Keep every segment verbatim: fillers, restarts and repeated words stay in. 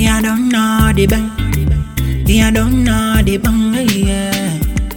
Me I don't know the bang. Me I don't know the bang. Yeah.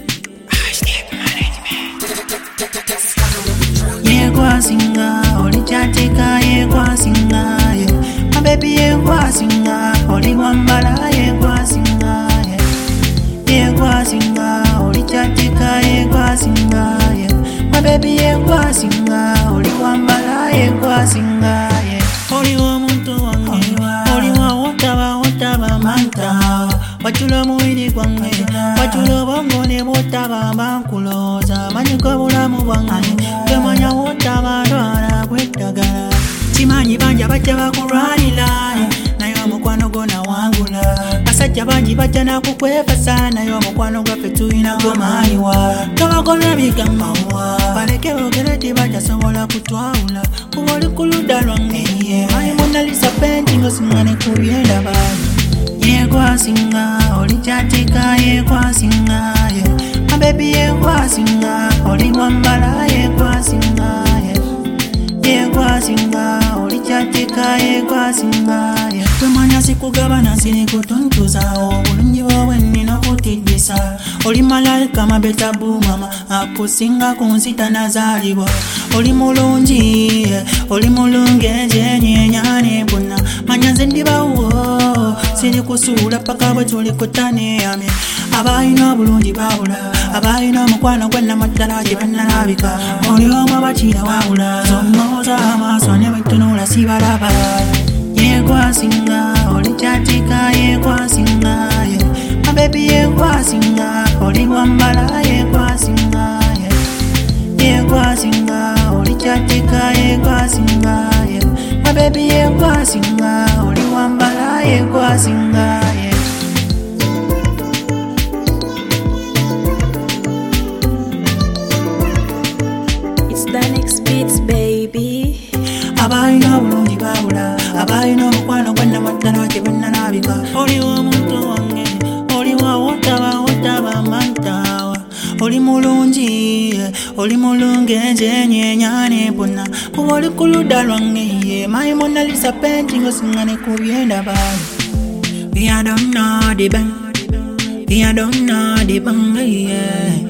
Yeah, kwa singa, oli chatika, yeah, kwa singa, yeah. My baby, yeah, kwa singa, oli wambala, yeah, kwa singa, yeah. Yeah, kwa singa, oli chatika, yeah, kwa singa, yeah. My baby, yeah, kwa singa, oli wambala, yeah, kwa singa, yeah. Oli wa muntu wange, oli wa otaba, otaba manta. Wachula muwili kwange, wachula bongo ne botaba mankuloza. Manyiko bulamu bwange, temanya otaba lwala kwetagala. Chimanyi banja bacha bakulwanila, naye omukwano gona wangula. Basajja bangi bajja nakukwefasa, naye omukwano gwaffe tulina gomayiwa. Tobakola bigamawa, baleke boogere tibajjasobola kutwawula. Kuba oli ku ludda lwange, mayi Mona-Lisa painting osinga ne ku byendaba. Yeah, kwa singa, oli chatika, yeah, kwa singa, yeah. My baby, yeah, kwa singa, oli wambala, yeah, kwa singa, yeah. Yeah, kwa singa, oli chatika, yeah, kwa singa, yeah. Twemanya sikugabana siri kutuntuza, obulungi bwowe nina kutijjisa. Oli malayika mabeta bu mama, akusinga kunsita nazaalibwa. Oli mulungi, oli mulungenje nyenyane bonna. Manya nze ndibawo, siri kusuula paka bwe tuli kutane yame. Abayina obulungi bawula, abayina omukwano gwe namaddala gye bannalabika. Oli omu bakira wawula, zommooza amaaso ne bwetunula sibalaba. Yeah, kwa singa, oli chatika, yeah, kwa singa, yeah. My baby, yeah, kwa singa, oli wambala, yeah, kwa singa, yeah. Yeah, kwa singa, oli chatika, yeah, kwa singa, yeah. My baby, yeah, kwa singa, oli wambala, yeah, kwa singa, yeah. It's Danex Beats, baby. Abayina obulungi bawula, abayina omukwano gwe namaddala gye bannalabika. Oli w'omuntu wange, oli wa otaba, otaba mantawa. Oli mulungi, oli mulungenje nyenyane bonna. Kuba oli ku ludda lwange, mayi Mona-Lisa painting osinga ne ku byendaba. We I don't know the bang, we I don't know the bang, yeah.